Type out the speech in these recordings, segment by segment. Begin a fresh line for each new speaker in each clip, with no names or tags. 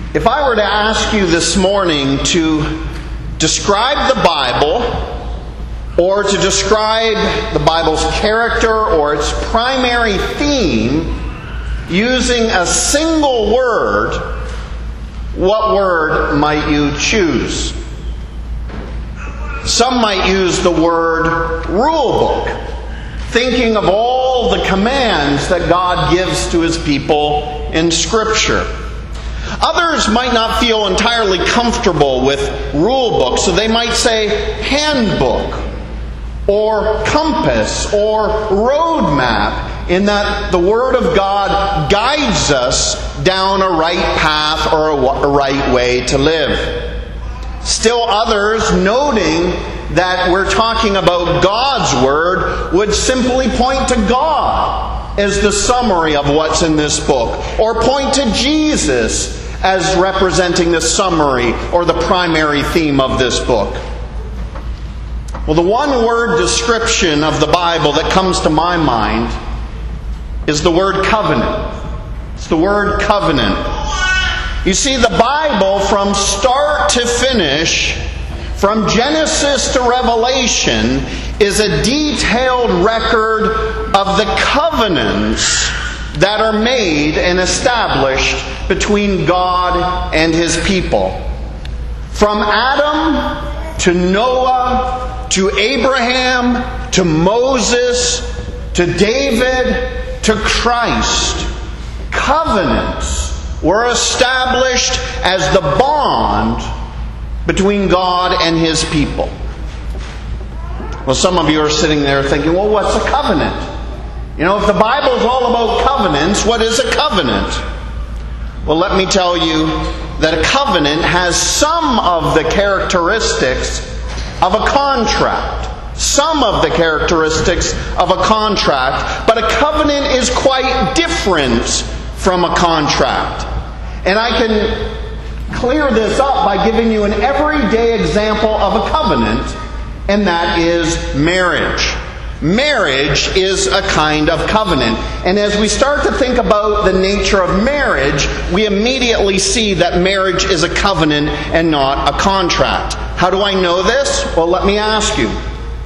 If I were to ask you this morning to describe the Bible, or to describe the Bible's character or its primary theme using a single word, what word might you choose? Some might use the word rule book, thinking of all the commands that God gives to His people in Scripture. Others might not feel entirely comfortable with rule book, so they might say handbook, or compass, or roadmap, in that the Word of God guides us down a right path or a right way to live. Still others, noting that we're talking about God's Word, would simply point to God as the summary of what's in this book, or point to Jesus as representing the summary or the primary theme of this book. Well, the one-word description of the Bible that comes to my mind is the word covenant. It's the word covenant. You see, the Bible, from start to finish, from Genesis to Revelation, is a detailed record of the covenants that are made and established between God and His people. From Adam to Noah to Abraham to Moses to David to Christ, covenants were established as the bond between God and His people. Well, some of you are sitting there thinking, well, what's a covenant? You know, if the Bible is all about covenants, what is a covenant? Well, let me tell you that a covenant has some of the characteristics of a contract. Some of the characteristics of a contract, but a covenant is quite different from a contract. And I can clear this up by giving you an everyday example of a covenant, and that is marriage. Marriage is a kind of covenant. And as we start to think about the nature of marriage, we immediately see that marriage is a covenant and not a contract. How do I know this? Well, let me ask you.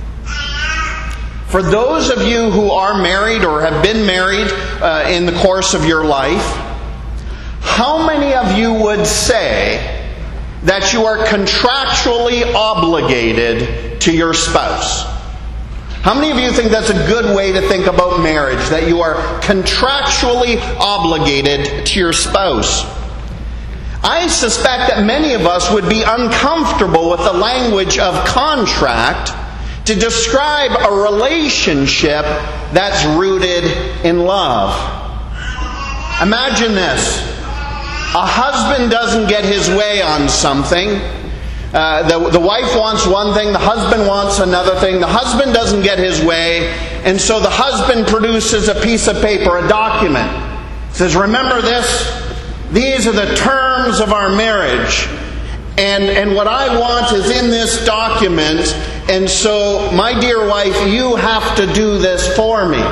For those of you who are married or have been married in the course of your life, how many of you would say that you are contractually obligated to your spouse? How many of you think that's a good way to think about marriage, that you are contractually obligated to your spouse? I suspect that many of us would be uncomfortable with the language of contract to describe a relationship that's rooted in love. Imagine this. A husband doesn't get his way on something. The wife wants one thing, the husband wants another thing. The husband doesn't get his way, and so the husband produces a piece of paper, a document. Says, remember this? These are the terms of our marriage. And what I want is in this document, and so, my dear wife, you have to do this for me.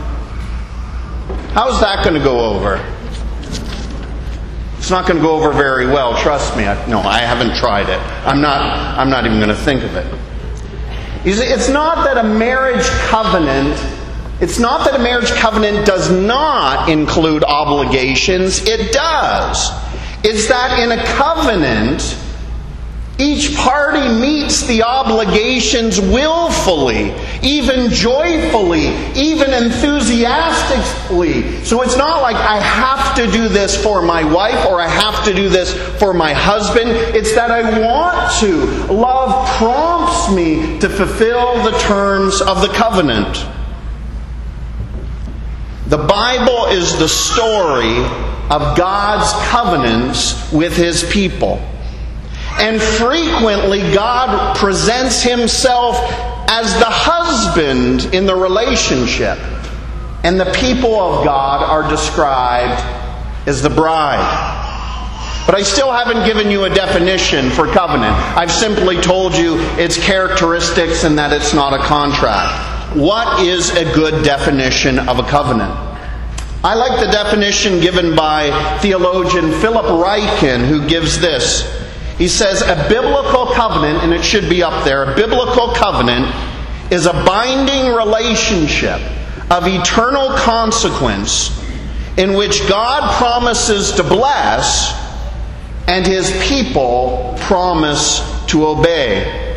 How's that going to go over? It's not going to go over very well, trust me. No, I haven't tried it. I'm not even going to think of it. You see, it's not that a marriage covenant does not include obligations. It does. It's that in a covenant, each party meets the obligations willfully, even joyfully, even enthusiastically. So it's not like I have to do this for my wife or I have to do this for my husband. It's that I want to. Love prompts me to fulfill the terms of the covenant. The Bible is the story of God's covenants with His people. And frequently God presents Himself as the husband in the relationship. And the people of God are described as the bride. But I still haven't given you a definition for covenant. I've simply told you its characteristics and that it's not a contract. What is a good definition of a covenant? I like the definition given by theologian Philip Ryken, who gives this. He says, a biblical covenant, and it should be up there, a biblical covenant is a binding relationship of eternal consequence in which God promises to bless and His people promise to obey.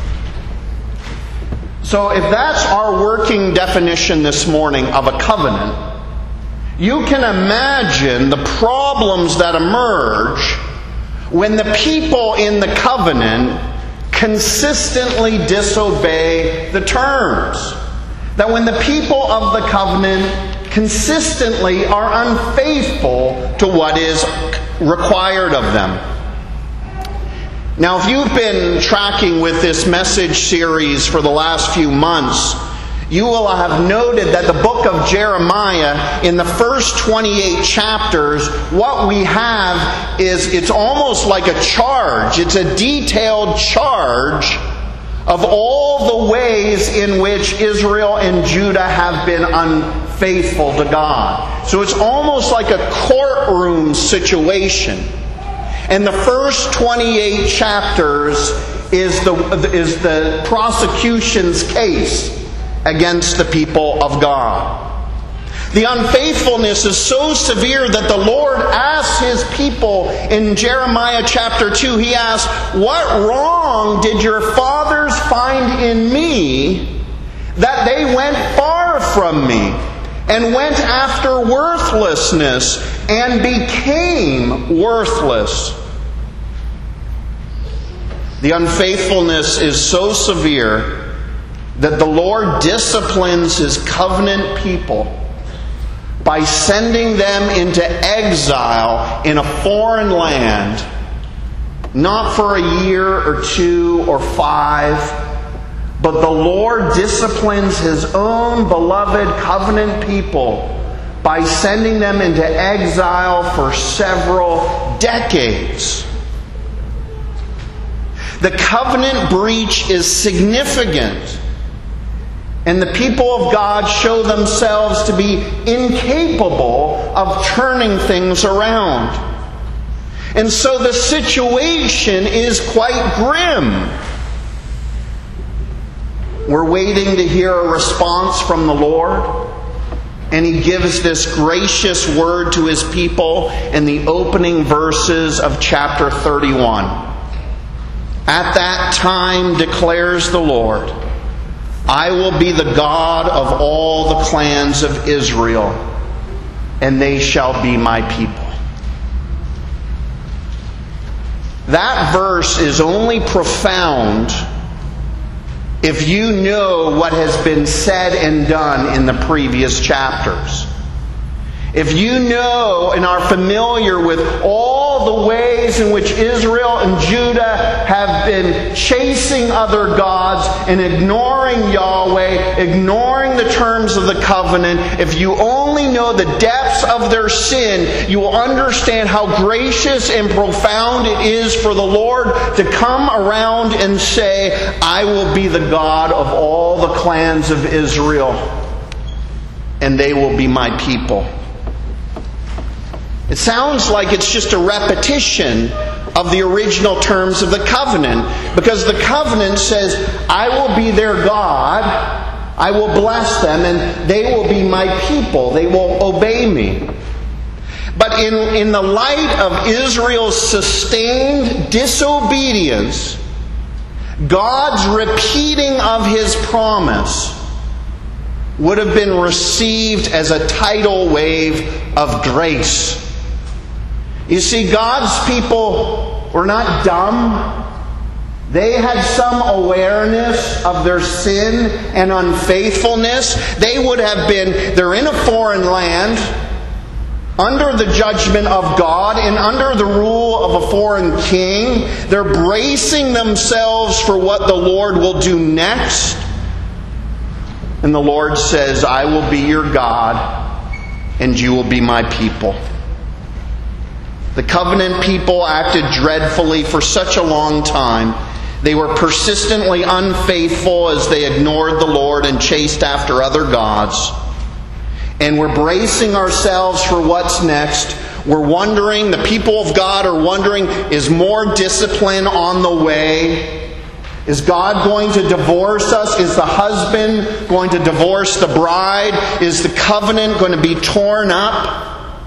So if that's our working definition this morning of a covenant, you can imagine the problems that emerge when the people in the covenant consistently disobey the terms. That when the people of the covenant consistently are unfaithful to what is required of them. Now, if you've been tracking with this message series for the last few months, you will have noted that the book of Jeremiah, in the first 28 chapters, what we have is, it's almost like a charge. It's a detailed charge of all the ways in which Israel and Judah have been unfaithful to God. So it's almost like a courtroom situation. And the first 28 chapters is the prosecution's case against the people of God. The unfaithfulness is so severe that the Lord asks His people in Jeremiah chapter 2, He asks, what wrong did your fathers find in me that they went far from me and went after worthlessness and became worthless? The unfaithfulness is so severe that the Lord disciplines His covenant people by sending them into exile in a foreign land, not for a year or 2 or 5, but the Lord disciplines His own beloved covenant people by sending them into exile for several decades. The covenant breach is significant, and the people of God show themselves to be incapable of turning things around. And so the situation is quite grim. We're waiting to hear a response from the Lord, and He gives this gracious word to His people in the opening verses of chapter 31. At that time, declares the Lord, I will be the God of all the clans of Israel, and they shall be my people. That verse is only profound if you know what has been said and done in the previous chapters. If you know and are familiar with all the ways in which Israel and Judah have been chasing other gods and ignoring Yahweh, ignoring the terms of the covenant, if you only know the depths of their sin, you will understand how gracious and profound it is for the Lord to come around and say, I will be the God of all the clans of Israel, and they will be my people. It sounds like it's just a repetition of the original terms of the covenant, because the covenant says, I will be their God, I will bless them, and they will be my people, they will obey me. But in the light of Israel's sustained disobedience, God's repeating of His promise would have been received as a tidal wave of grace. You see, God's people were not dumb. They had some awareness of their sin and unfaithfulness. They're in a foreign land, under the judgment of God and under the rule of a foreign king. They're bracing themselves for what the Lord will do next. And the Lord says, I will be your God, and you will be my people. The covenant people acted dreadfully for such a long time. They were persistently unfaithful as they ignored the Lord and chased after other gods. and we're bracing ourselves for what's next. We're wondering, the people of God are wondering, is more discipline on the way? Is God going to divorce us? Is the husband going to divorce the bride? Is the covenant going to be torn up?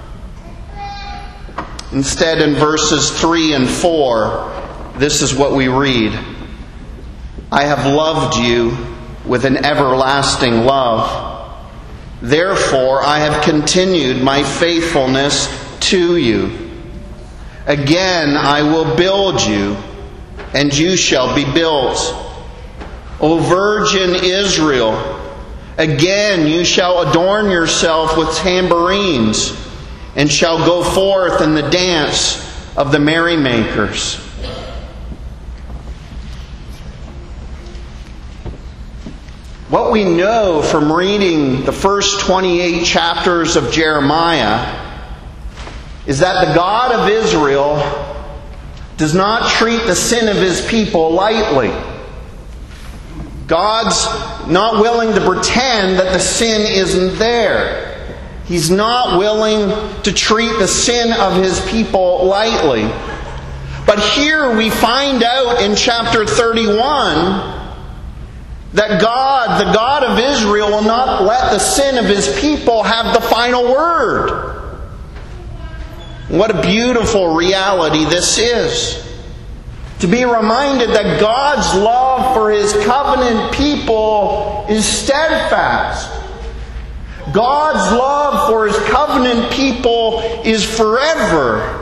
Instead, in verses 3 and 4, this is what we read. I have loved you with an everlasting love. Therefore, I have continued my faithfulness to you. Again, I will build you, and you shall be built. O virgin Israel, again you shall adorn yourself with tambourines, and shall go forth in the dance of the merrymakers. What we know from reading the first 28 chapters of Jeremiah is that the God of Israel does not treat the sin of His people lightly. God's not willing to pretend that the sin isn't there. He's not willing to treat the sin of His people lightly. But here we find out in chapter 31 that God, the God of Israel, will not let the sin of His people have the final word. What a beautiful reality this is. To be reminded that God's love for His covenant people is steadfast. God's love for His covenant people is forever.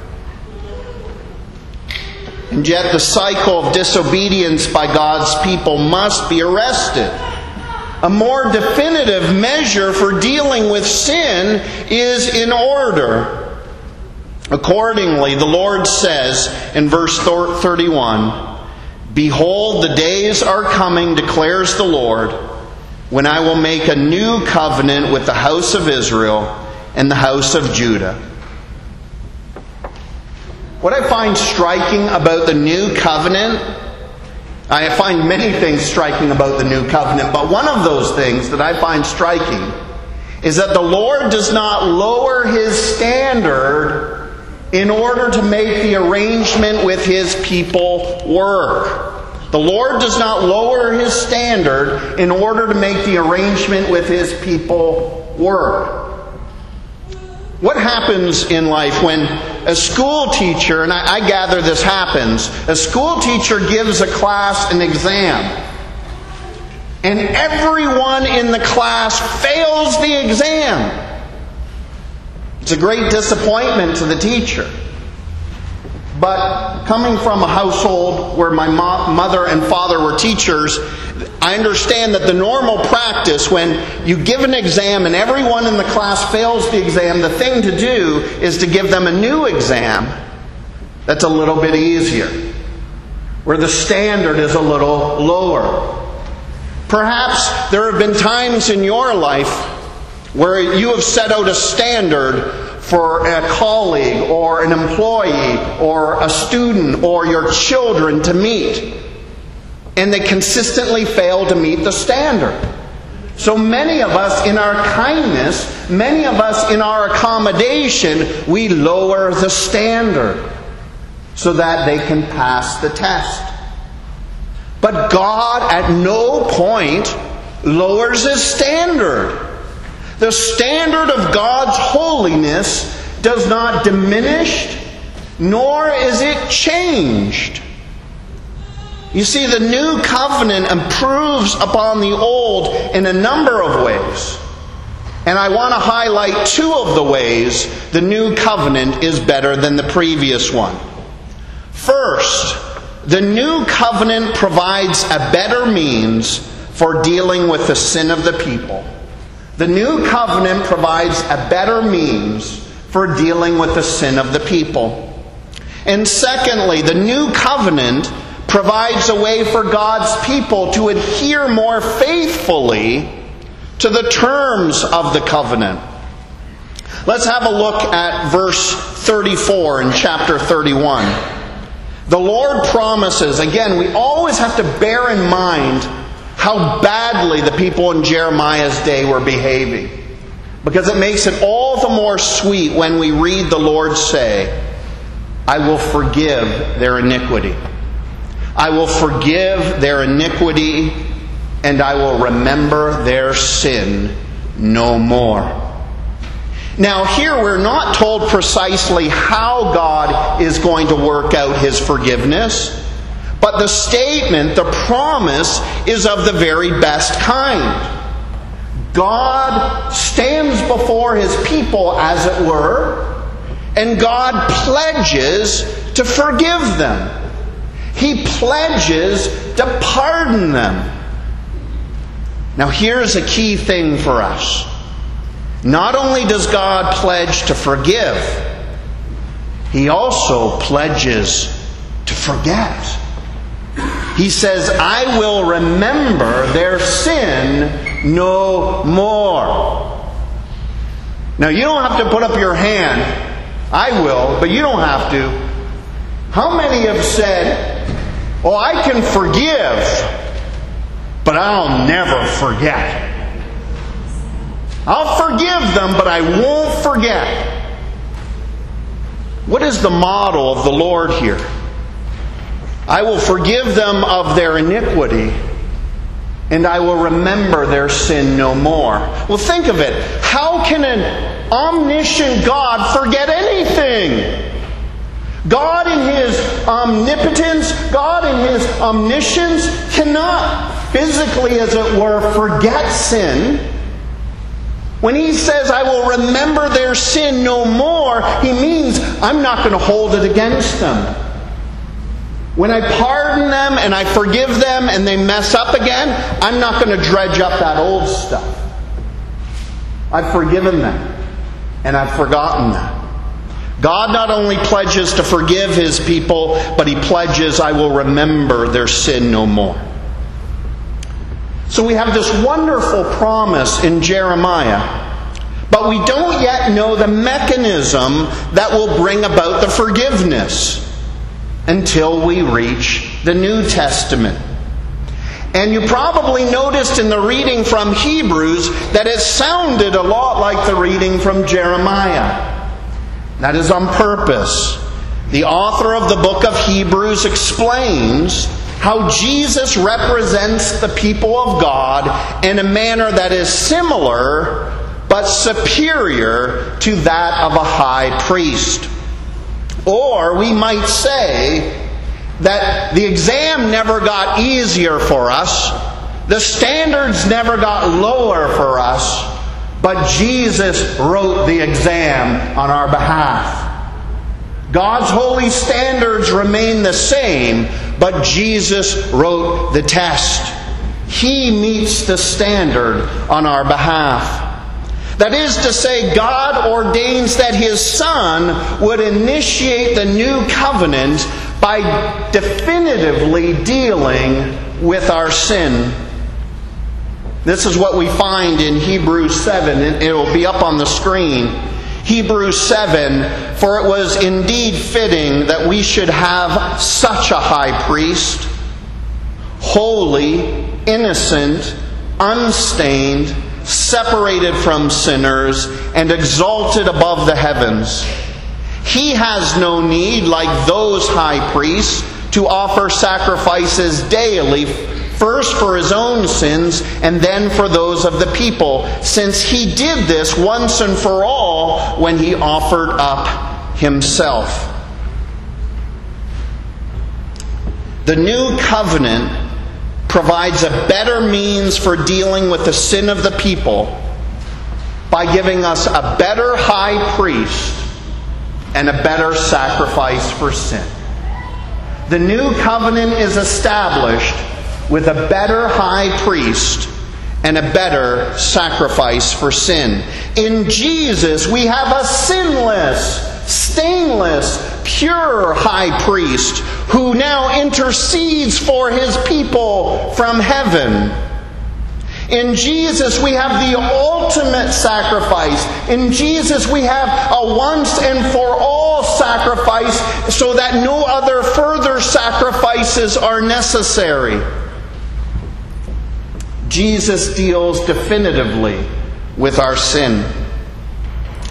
And yet the cycle of disobedience by God's people must be arrested. A more definitive measure for dealing with sin is in order. Accordingly, the Lord says in verse 31, Behold, the days are coming, declares the Lord, when I will make a new covenant with the house of Israel and the house of Judah. What I find striking about the new covenant, I find many things striking about the new covenant, but one of those things that I find striking is that the Lord does not lower His standard in order to make the arrangement with His people work. The Lord does not lower His standard in order to make the arrangement with His people work. What happens in life when a school teacher, and I gather this happens, a school teacher gives a class an exam, and everyone in the class fails the exam? It's a great disappointment to the teacher. But coming from a household where my mother and father were teachers, I understand that the normal practice when you give an exam and everyone in the class fails the exam, the thing to do is to give them a new exam that's a little bit easier, where the standard is a little lower. Perhaps there have been times in your life where you have set out a standard for a colleague or an employee or a student or your children to meet, and they consistently fail to meet the standard. So many of us in our kindness, many of us in our accommodation, we lower the standard so that they can pass the test. But God at no point lowers His standard. The standard of God's holiness does not diminish, nor is it changed. You see, the new covenant improves upon the old in a number of ways. And I want to highlight two of the ways the new covenant is better than the previous one. First, the new covenant provides a better means for dealing with the sin of the people. The new covenant provides a better means for dealing with the sin of the people. And secondly, the new covenant provides a way for God's people to adhere more faithfully to the terms of the covenant. Let's have a look at verse 34 in chapter 31. The Lord promises, again, we always have to bear in mind how badly the people in Jeremiah's day were behaving. Because it makes it all the more sweet when we read the Lord say, I will forgive their iniquity. I will forgive their iniquity, and I will remember their sin no more. Now here we're not told precisely how God is going to work out His forgiveness, but the statement, the promise, is of the very best kind. God stands before His people, as it were, and God pledges to forgive them. He pledges to pardon them. Now here's a key thing for us. Not only does God pledge to forgive, He also pledges to forget. He says, I will remember their sin no more. Now you don't have to put up your hand. I will, but you don't have to. How many have said, oh, I can forgive, but I'll never forget. I'll forgive them, but I won't forget. What is the model of the Lord here? I will forgive them of their iniquity, and I will remember their sin no more. Well, think of it. How can an omniscient God forget anything? God in His omnipotence, God in His omniscience, cannot physically, as it were, forget sin. When He says, I will remember their sin no more, He means I'm not going to hold it against them. When I pardon them and I forgive them and they mess up again, I'm not going to dredge up that old stuff. I've forgiven them and I've forgotten them. God not only pledges to forgive His people, but He pledges, I will remember their sin no more. So we have this wonderful promise in Jeremiah, but we don't yet know the mechanism that will bring about the forgiveness until we reach the New Testament. And you probably noticed in the reading from Hebrews that it sounded a lot like the reading from Jeremiah. That is on purpose. The author of the book of Hebrews explains how Jesus represents the people of God in a manner that is similar but superior to that of a high priest. Or we might say that the exam never got easier for us, the standards never got lower for us, but Jesus wrote the exam on our behalf. God's holy standards remain the same, but Jesus wrote the test. He meets the standard on our behalf. That is to say, God ordains that His Son would initiate the new covenant by definitively dealing with our sin. This is what we find in Hebrews 7. It will be up on the screen. Hebrews 7, for it was indeed fitting that we should have such a high priest, holy, innocent, unstained, separated from sinners, and exalted above the heavens. He has no need, like those high priests, to offer sacrifices daily, first for His own sins and then for those of the people, since He did this once and for all when He offered up Himself. The new covenant provides a better means for dealing with the sin of the people by giving us a better high priest and a better sacrifice for sin. The new covenant is established with a better high priest and a better sacrifice for sin. In Jesus, we have a sinless, stainless, pure high priest who now intercedes for His people from heaven. In Jesus, we have the ultimate sacrifice. In Jesus, we have a once and for all sacrifice so that no other further sacrifices are necessary. Jesus deals definitively with our sin.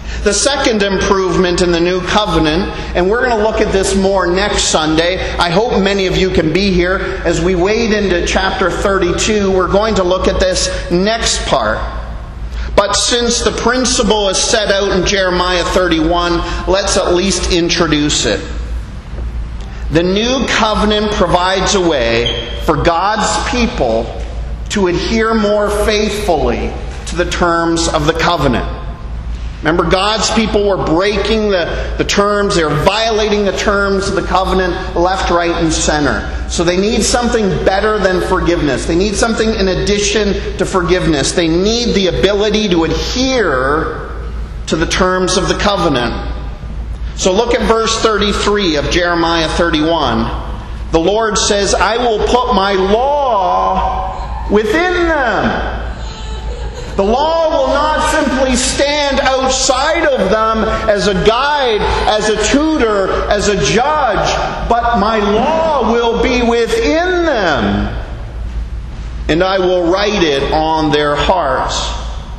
The second improvement in the new covenant, and we're going to look at this more next Sunday. I hope many of you can be here. As we wade into chapter 32, we're going to look at this next part. But since the principle is set out in Jeremiah 31, let's at least introduce it. The new covenant provides a way for God's people to adhere more faithfully to the terms of the covenant. Remember, God's people were breaking the terms. They were violating the terms of the covenant left, right, and center. So they need something better than forgiveness. They need something in addition to forgiveness. They need the ability to adhere to the terms of the covenant. So look at verse 33 of Jeremiah 31. The Lord says, I will put my law within them. The law will not simply stand outside of them as a guide, as a tutor, as a judge, but my law will be within them, and I will write it on their hearts.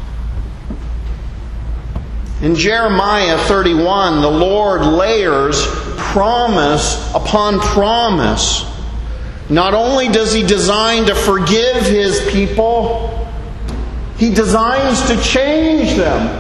In Jeremiah 31, the Lord layers promise upon promise. Not only does He design to forgive His people, He designs to change them.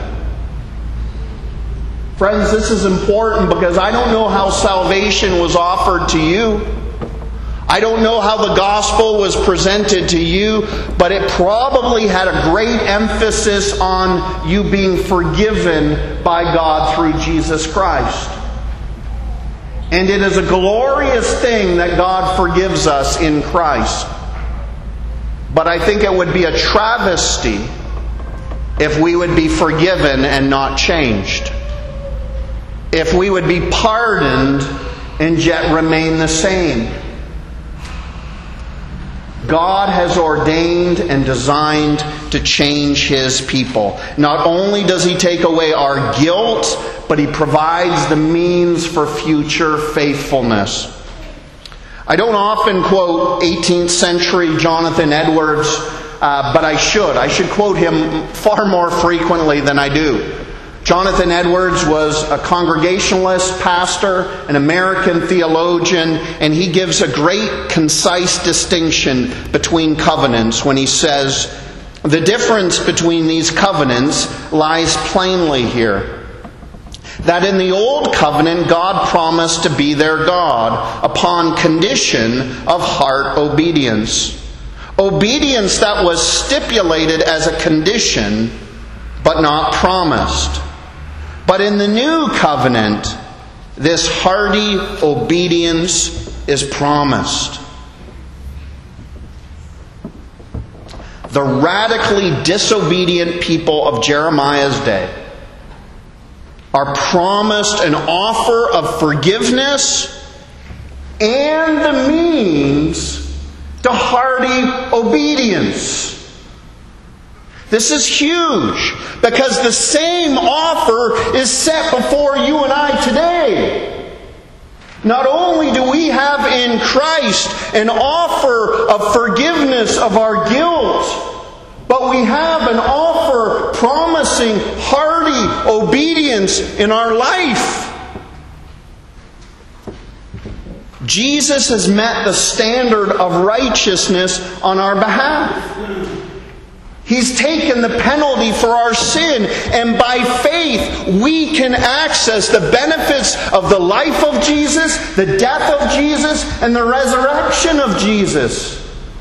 Friends, this is important because I don't know how salvation was offered to you. I don't know how the gospel was presented to you, but it probably had a great emphasis on you being forgiven by God through Jesus Christ. And it is a glorious thing that God forgives us in Christ. But I think it would be a travesty if we would be forgiven and not changed. If we would be pardoned and yet remain the same. God has ordained and designed to change His people. Not only does He take away our guilt, but He provides the means for future faithfulness. I don't often quote 18th century Jonathan Edwards, but I should. I should quote him far more frequently than I do. Jonathan Edwards was a Congregationalist pastor, an American theologian, and he gives a great, concise distinction between covenants when he says, the difference between these covenants lies plainly here. That in the old covenant, God promised to be their God upon condition of heart obedience. Obedience that was stipulated as a condition, but not promised. But in the new covenant, this hearty obedience is promised. The radically disobedient people of Jeremiah's day are promised an offer of forgiveness and the means to hearty obedience. This is huge because the same offer is set before you and I today. Not only do we have in Christ an offer of forgiveness of our guilt, but we have an offer promising hearty obedience in our life. Jesus has met the standard of righteousness on our behalf. He's taken the penalty for our sin, and by faith we can access the benefits of the life of Jesus, the death of Jesus, and the resurrection of Jesus.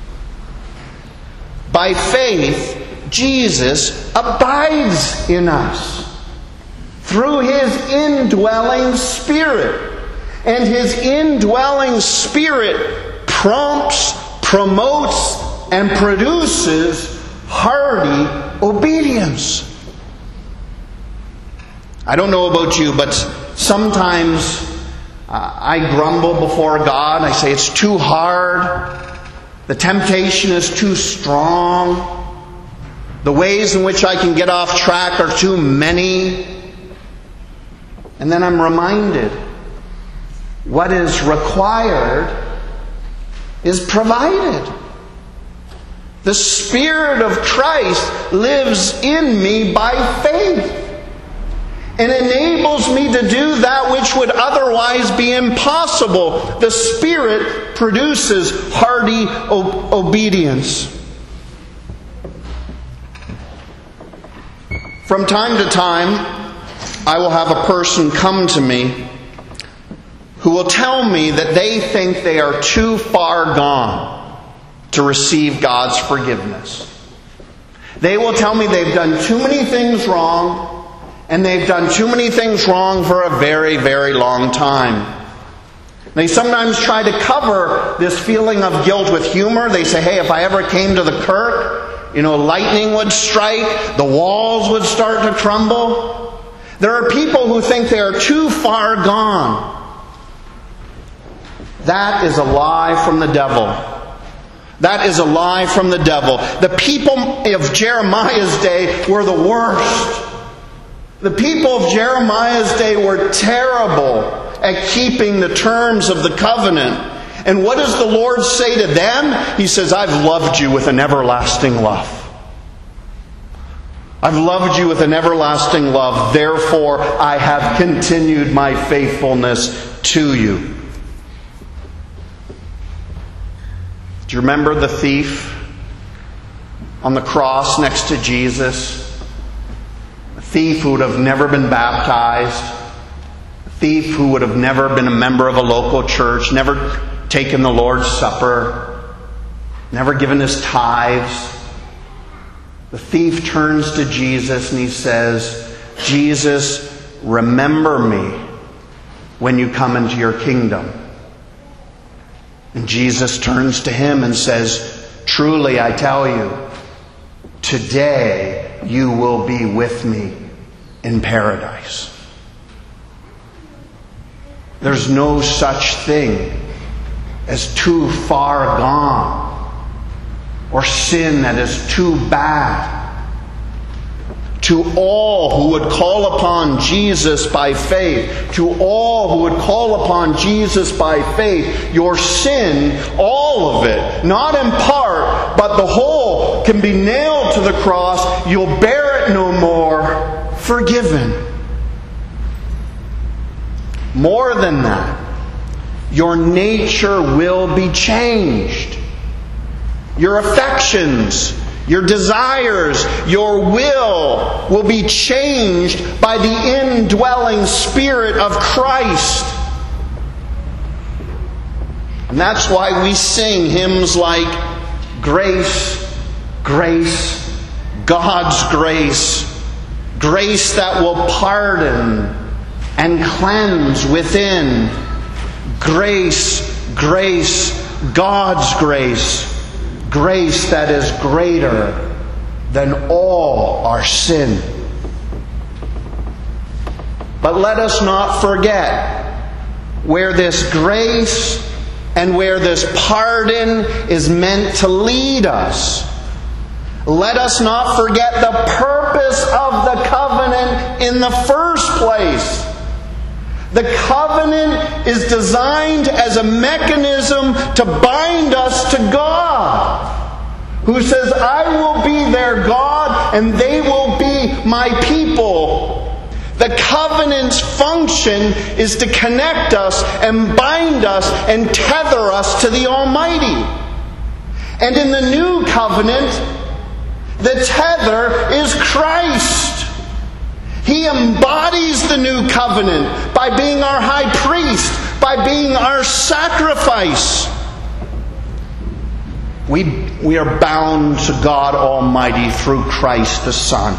By faith, Jesus abides in us through His indwelling Spirit. And His indwelling Spirit prompts, promotes, and produces hearty obedience. I don't know about you, but sometimes I grumble before God. I say it's too hard. The temptation is too strong. The ways in which I can get off track are too many. And then I'm reminded, what is required is provided. The Spirit of Christ lives in me by faith. and enables me to do that which would otherwise be impossible. The Spirit produces hearty obedience. From time to time, I will have a person come to me who will tell me that they think they are too far gone to receive God's forgiveness. They will tell me they've done too many things wrong, and they've done too many things wrong for a very, very long time. They sometimes try to cover this feeling of guilt with humor. They say, hey, if I ever came to the kirk, lightning would strike, the walls would start to crumble. There are people who think they are too far gone. That is a lie from the devil. That is a lie from the devil. The people of Jeremiah's day were the worst. The people of Jeremiah's day were terrible at keeping the terms of the covenant. And what does the Lord say to them? He says, I've loved you with an everlasting love. I've loved you with an everlasting love. Therefore, I have continued my faithfulness to you. Do you remember the thief on the cross next to Jesus? A thief who would have never been baptized. A thief who would have never been a member of a local church, never taken the Lord's Supper, never given his tithes. The thief turns to Jesus and he says, Jesus, remember me when you come into your kingdom. And Jesus turns to him and says, truly I tell you, today you will be with me in paradise. There's no such thing as too far gone or sin that is too bad. To all who would call upon Jesus by faith, to all who would call upon Jesus by faith, your sin, all of it, not in part, but the whole, can be nailed to the cross. You'll bear it no more, forgiven. More than that, your nature will be changed. Your affections, your desires, your will be changed by the indwelling Spirit of Christ. And that's why we sing hymns like Grace, Grace, God's grace, grace that will pardon and cleanse within. Grace, grace, God's grace. Grace that is greater than all our sin. But let us not forget where this grace and where this pardon is meant to lead us. Let us not forget the purpose of the covenant in the first place. The covenant is designed as a mechanism to bind us to God, who says, I will be their God and they will be my people. The covenant's function is to connect us and bind us and tether us to the Almighty. And in the new covenant, the tether is Christ. He embodies the new covenant by being our high priest, by being our sacrifice. We are bound to God Almighty through Christ the Son.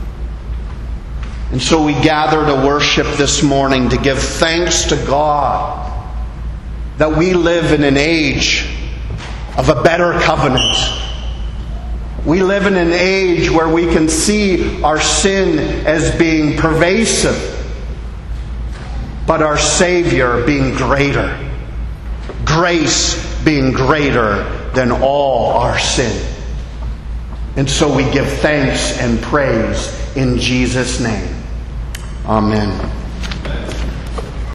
And so we gather to worship this morning to give thanks to God that we live in an age of a better covenant. We live in an age where we can see our sin as being pervasive, but our Savior being greater. Grace being greater than all our sin. And so we give thanks and praise in Jesus' name. Amen.